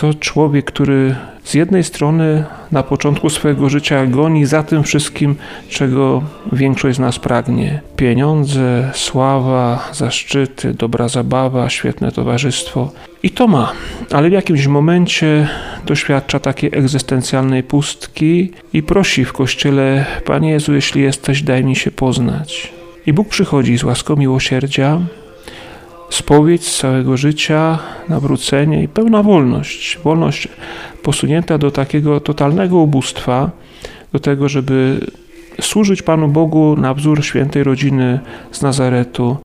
to człowiek, który z jednej strony na początku swojego życia goni za tym wszystkim, czego większość z nas pragnie. Pieniądze, sława, zaszczyty, dobra zabawa, świetne towarzystwo. I to ma, ale w jakimś momencie doświadcza takiej egzystencjalnej pustki i prosi w Kościele: Panie Jezu, jeśli jesteś, daj mi się poznać. I Bóg przychodzi z łaską miłosierdzia, spowiedź z całego życia, nawrócenie i pełna wolność. Wolność posunięta do takiego totalnego ubóstwa, do tego, żeby służyć Panu Bogu na wzór świętej rodziny z Nazaretu,